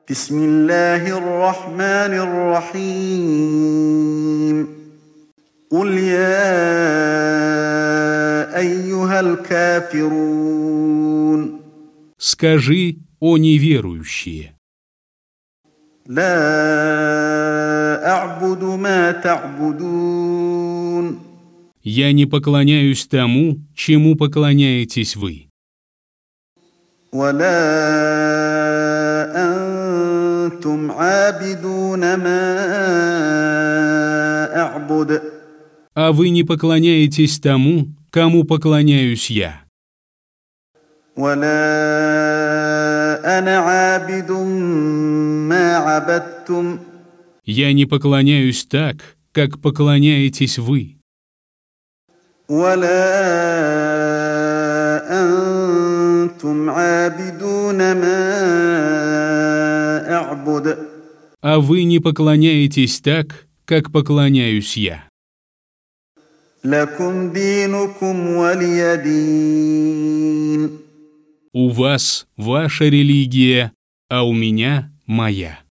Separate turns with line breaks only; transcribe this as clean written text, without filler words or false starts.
بسم الله الرحمن الرحيم قل يا أيها الكافرون
Скажи, о неверующие,
لا أعبد ما تعبدون
я не поклоняюсь тому, чему поклоняетесь вы,
ولا أنتم عابدون ما أعبد
а вы не поклоняетесь тому, кому поклоняюсь я,
ولا أنا عابد ما عبدتم
я не поклоняюсь так, как поклоняетесь вы,
ولا أنتم عابدون ما أعبد
а вы не поклоняетесь так, как поклоняюсь я.
لكم دينكم ولي دين
У вас ваша религия, а у меня моя.